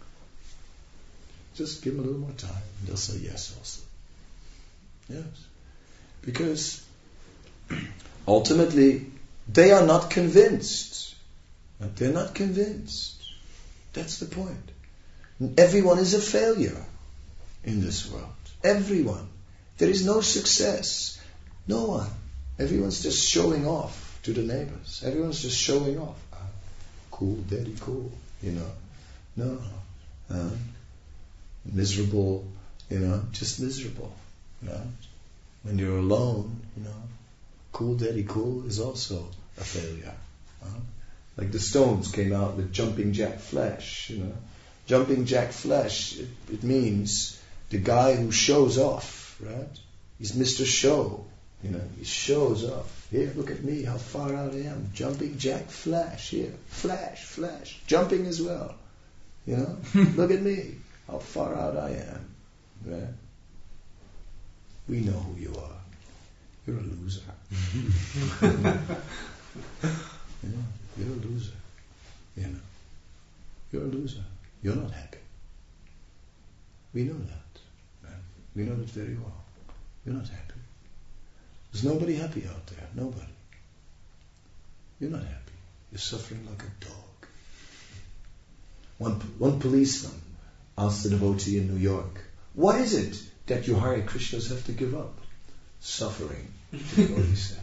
Speaker 1: Just give them a little more time, and they'll say yes also. Yes, because ultimately they are not convinced. They're not convinced. That's the point. Everyone is a failure in this world. Everyone. There is no success. No one. Everyone's just showing off to the neighbors. Everyone's just showing off. Ah, cool, daddy, cool. You know. No. Uh, miserable. You know. Just miserable. You know. When you're alone, you know. Cool, daddy, cool is also a failure. Huh? Like the Stones came out with Jumping Jack Flash, you know. Jumping Jack Flash, it, it means the guy who shows off, right? He's Mister Show, you know. He shows off. Here, look at me, how far out I am. Jumping Jack Flash, here. Flash, flash. Jumping as well, you know. Look at me, how far out I am, right? We know who you are. You're a loser. You know, you're a loser. You know, you're a loser. You're not happy. We know that. Right? We know that very well. You're not happy. There's nobody happy out there. Nobody. You're not happy. You're suffering like a dog. One one policeman asked the devotee in New York, "What is it that you Hare Krishnas have to give up?" Suffering. The devotee said.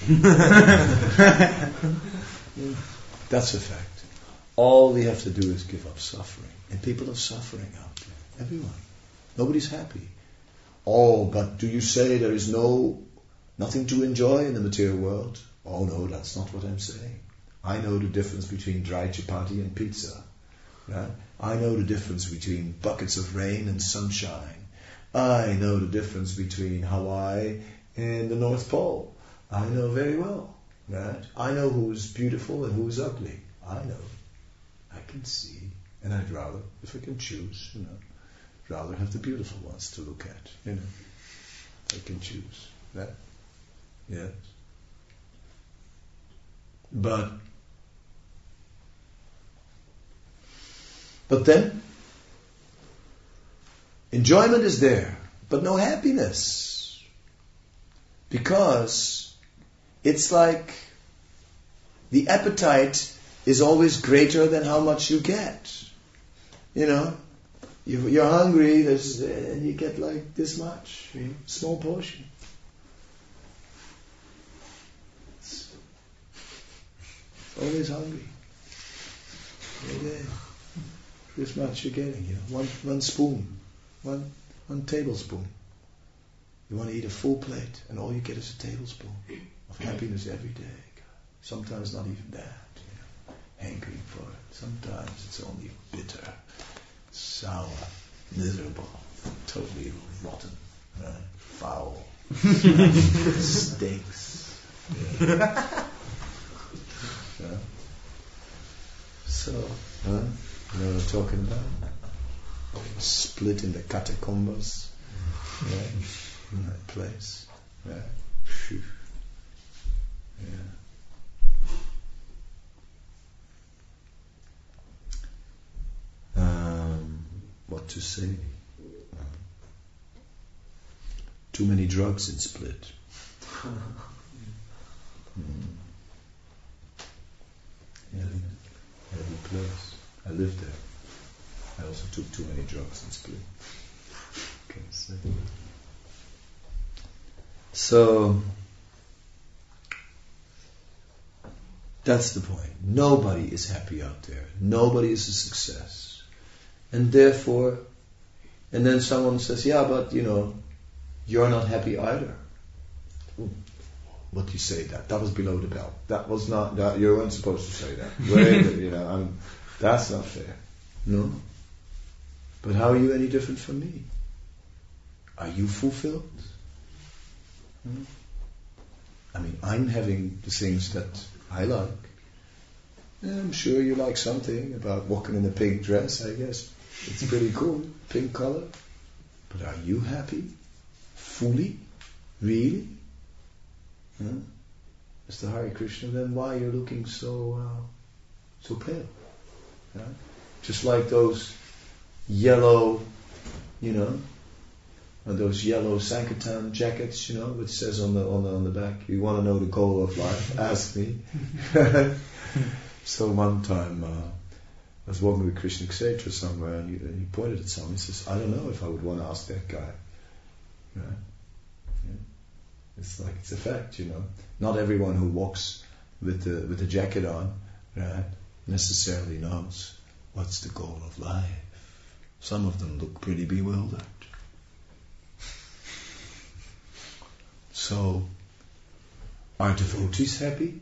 Speaker 1: That's a fact. All we have to do is give up suffering. And people are suffering out there. Everyone. Nobody's happy. Oh, but do you say there is no nothing to enjoy in the material world? Oh no, that's not what I'm saying. I know the difference between dry chapati and pizza. Right? I know the difference between buckets of rain and sunshine. I know the difference between Hawaii and the North Pole. I know very well. Right? I know who's beautiful and who's ugly. I know. I can see. And I'd rather, if I can choose, you know, rather have the beautiful ones to look at. You know. I can choose. Right? Yes. But But then enjoyment is there, but no happiness. Because it's like the appetite is always greater than how much you get. You know, you, you're hungry, there's, and you get like this much, you know, small portion. It's, it's always hungry. Every day. This much you're getting, you know, one one spoon, one one tablespoon. You want to eat a full plate, and all you get is a tablespoon of happiness every day. Sometimes not even that, you know, hankering for it. Sometimes it's only bitter, sour, miserable, totally rotten, right? Foul, stinks. Yeah. Yeah. So, huh? You know what I'm talking about? Split in the catacombs. Yeah. in that place. Right? Phew. Yeah. Um, what to say? Um, too many drugs in Split. mm. Heavy, heavy place. I lived there. I also took too many drugs in Split. Can't say. So that's the point. Nobody is happy out there. Nobody is a success. And therefore, and then someone says, yeah, but you know, you're not happy either. Ooh, what do you say that? That was below the belt. That was not, that, you weren't supposed to say that. Wait, you know, I'm, that's not fair. No. But how are you any different from me? Are you fulfilled? Hmm? I mean, I'm having the things that I like. Yeah, I'm sure you like something about walking in a pink dress, I guess. It's pretty cool, pink color. But are you happy? Fully? Really? Huh? Mister Hare Krishna, then why you're looking so uh, so pale? Huh? Just like those yellow, you know, or those yellow Sankirtan jackets, you know, which says on the on the on the back, you want to know the goal of life? Ask me. So one time uh, I was walking with Krishna Kshetra somewhere, and he, and he pointed at someone. He says, "I don't know if I would want to ask that guy." Right? Yeah. It's like it's a fact, you know. Not everyone who walks with the with the jacket on, right, necessarily knows what's the goal of life. Some of them look pretty bewildered. So, are devotees happy?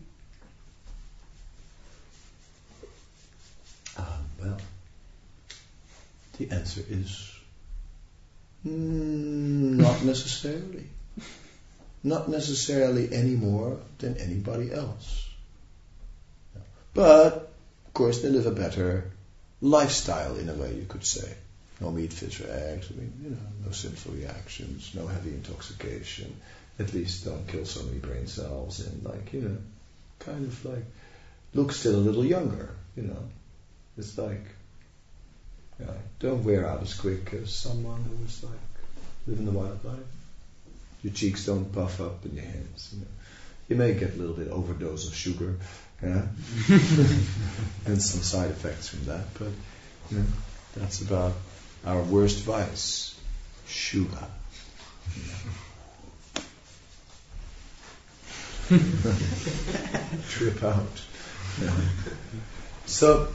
Speaker 1: Uh, well, the answer is mm, not necessarily. Not necessarily any more than anybody else. But, of course, they live a better lifestyle in a way, you could say. No meat, fish, or eggs. I mean, you know, no sinful reactions, no heavy intoxication. At least don't kill so many brain cells, and like, you know, kind of like look still a little younger. You know, it's like, yeah, don't wear out as quick as someone who's like living the wild life. Your cheeks don't puff up in your hands. You know. You may get a little bit overdose of sugar, yeah, and some side effects from that. But you know, that's about our worst vice, sugar. Trip out. Yeah. So,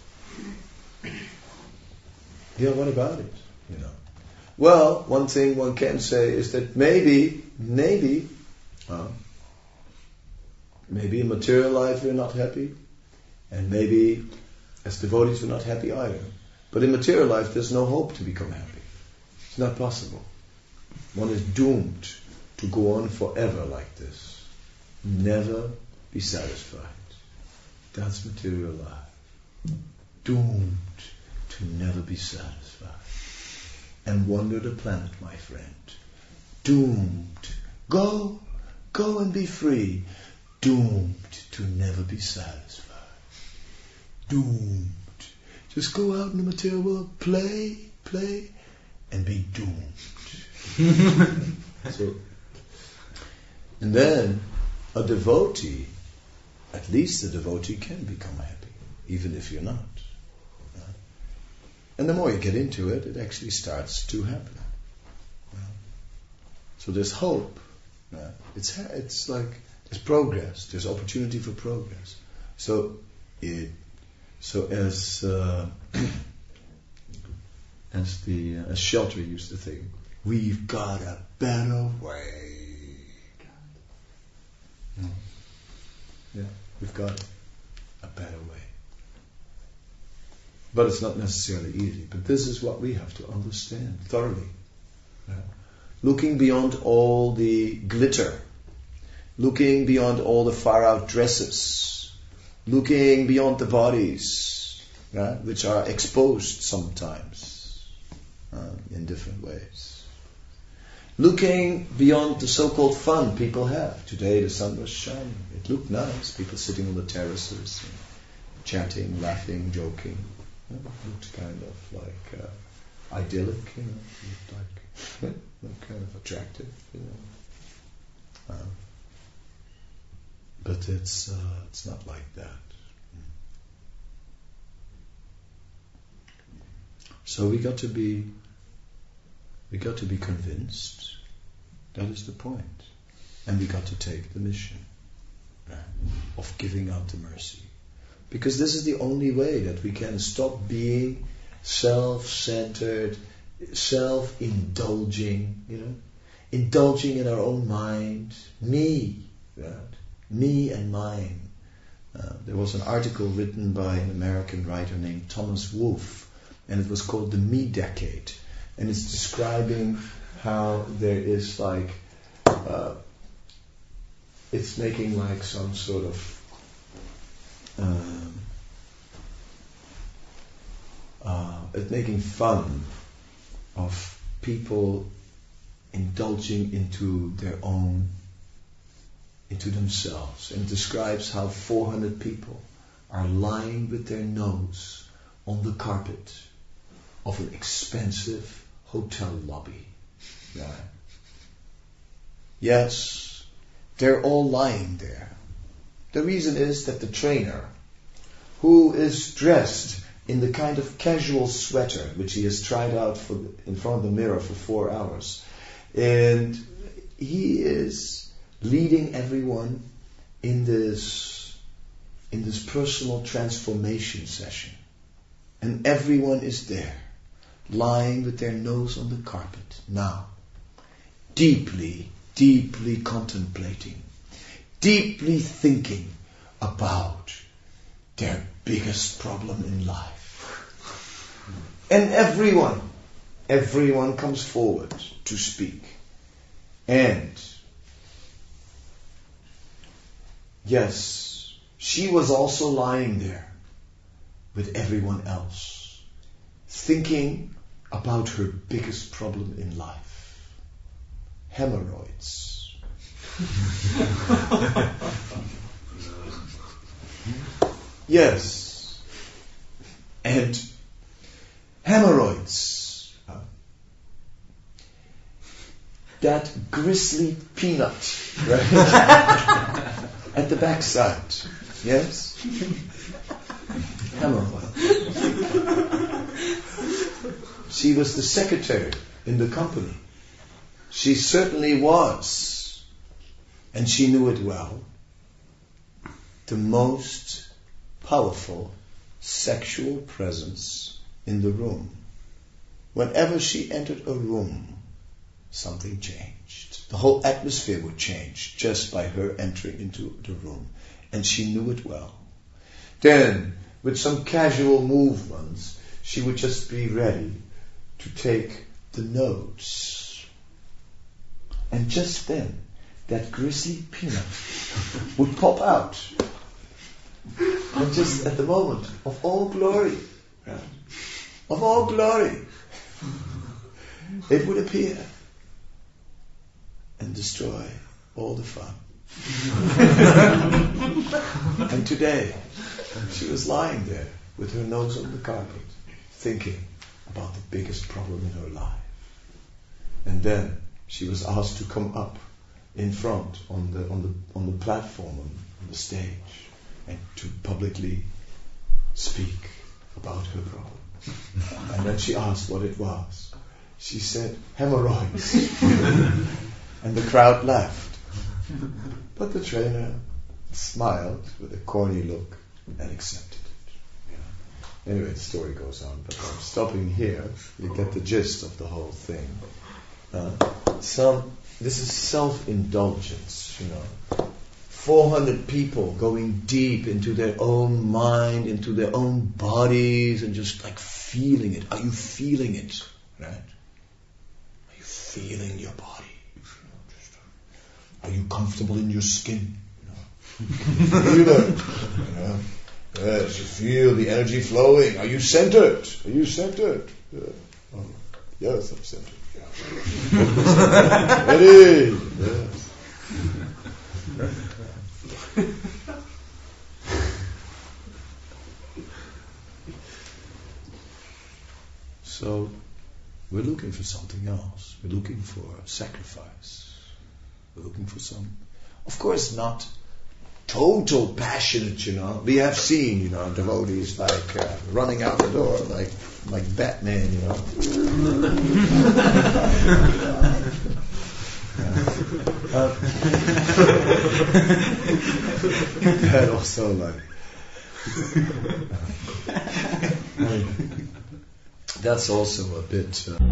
Speaker 1: yeah, what about it? You know. Well, one thing one can say is that maybe, maybe, uh, maybe in material life we're not happy, and maybe as devotees we're not happy either. But in material life there's no hope to become happy. It's not possible. One is doomed to go on forever like this. Never be satisfied. That's material life. Doomed to never be satisfied. And wander the planet, my friend. Doomed. Go, go and be free. Doomed to never be satisfied. Doomed. Just go out in the material world, play, play, and be doomed. So, and then a devotee, at least a devotee can become happy, even if you're not. And the more you get into it, it actually starts to happen. So there's hope. It's it's like there's progress. There's opportunity for progress. So it so as uh, as the uh, as Shelter used to think, we've got a better way. Yeah, we've got a better way. But it's not necessarily easy. But this is what we have to understand thoroughly. Yeah. Looking beyond all the glitter, looking beyond all the far-out dresses, looking beyond the bodies, right, which are exposed sometimes uh, in different ways. looking beyond the so-called fun people have. Today the sun was shining. It looked nice. People sitting on the terraces, you know, chatting, laughing, joking. You know, it looked kind of like uh, idyllic, you know. It looked like looked kind of attractive, you know. Uh, but it's uh, it's not like that. So we got to be we got to be convinced. That is the point. And we got to take the mission, right, of giving out the mercy. Because this is the only way that we can stop being self-centered, self-indulging, you know, indulging in our own mind, me, right? Me and mine. Uh, there was an article written by an American writer named Thomas Wolfe, and it was called the Me Decade, and it's describing how there is like, uh, it's making like some sort of um, uh, it's making fun of people indulging into their own, into themselves, and it describes how four hundred people are lying with their nose on the carpet of an expensive hotel lobby. Yeah. Yes, they're all lying there. The reason is that the trainer, who is dressed in the kind of casual sweater which he has tried out for in front of the mirror for four hours, and he is leading everyone in this in this personal transformation session, and everyone is there, lying with their nose on the carpet now, deeply, deeply contemplating, deeply thinking about their biggest problem in life. And everyone, everyone comes forward to speak. And yes, she was also lying there with everyone else, thinking about her biggest problem in life: hemorrhoids. Yes, and hemorrhoids, uh, that grisly peanut, right, at the backside. Yes, hemorrhoids. She was the secretary in the company. She certainly was, and she knew it well, the most powerful sexual presence in the room. Whenever she entered a room, something changed. The whole atmosphere would change just by her entering into the room, and she knew it well. Then, with some casual movements, she would just be ready to take the notes. And just then, that grisly peanut would pop out. And just at the moment of all glory, right, of all glory, it would appear and destroy all the fun. And today, she was lying there with her nose on the carpet, thinking about the biggest problem in her life. And then she was asked to come up in front on the on the on the platform, on, on the stage, and to publicly speak about her problem. And then she asked what it was. She said, hemorrhoids. And the crowd laughed. But the trainer smiled with a corny look and accepted it. Yeah. Anyway, the story goes on, but I'm stopping here. You get the gist of the whole thing. Uh, some, this is self-indulgence, you know. four hundred people going deep into their own mind, into their own bodies, and just like feeling it. Are you feeling it? Right? Are you feeling your body? Are you comfortable in your skin? You know? Feel it. You know? Yes, you feel the energy flowing. Are you centered? Are you centered? Yeah. Oh, yes, I'm centered. Yeah. Ready? Yes. So, we're looking for something else. We're looking for sacrifice. We're looking for some, of course, not total passionate, you know. We have seen, you know, devotees like uh, running out the door, like like Batman, you know. uh, and also like, that's also a bit. Uh,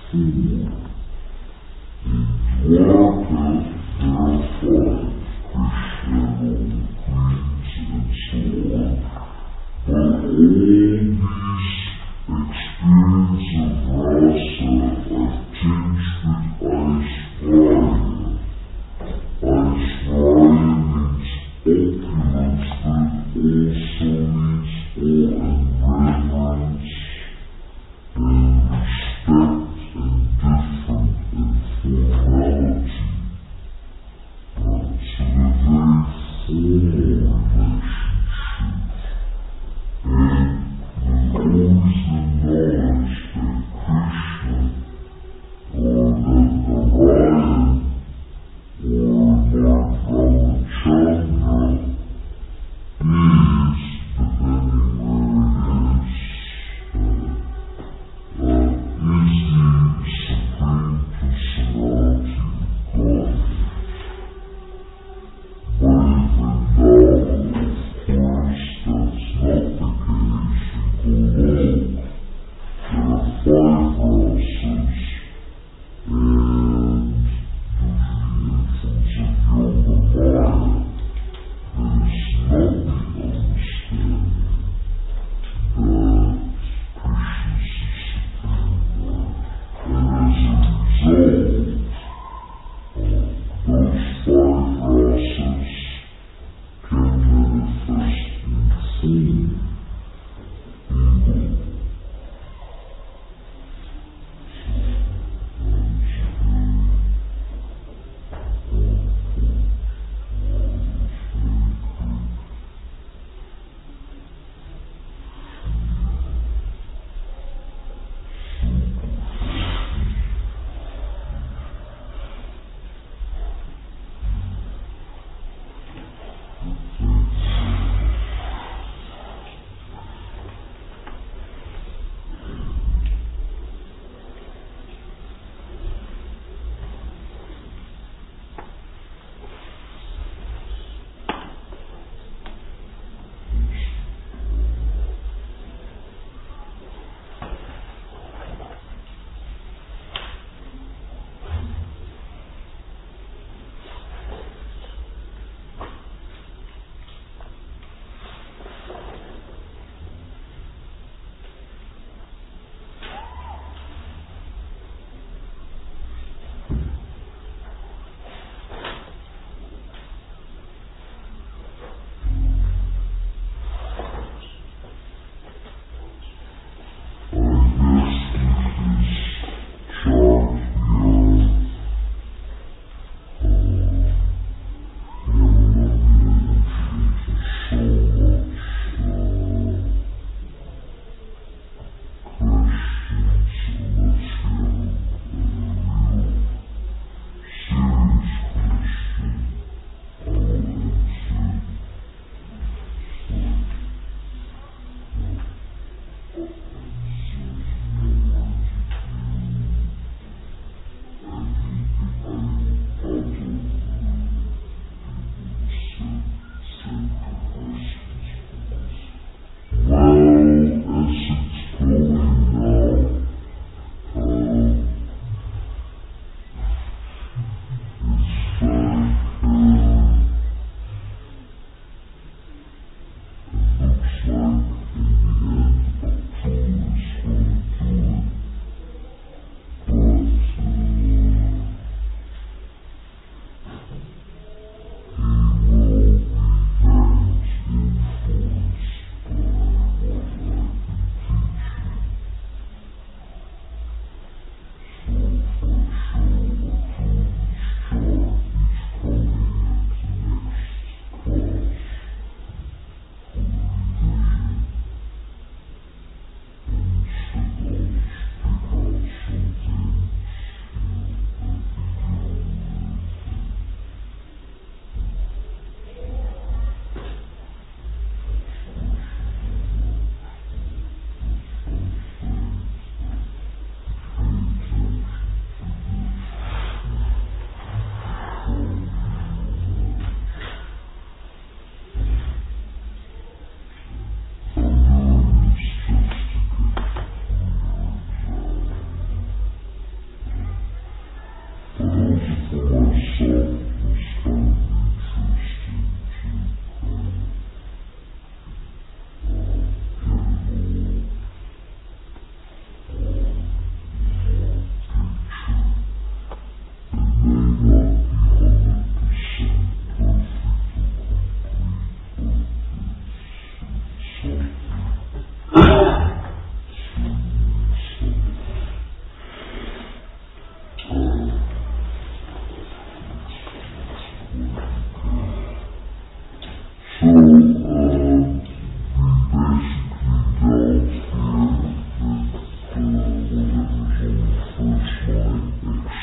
Speaker 3: Mm-hmm.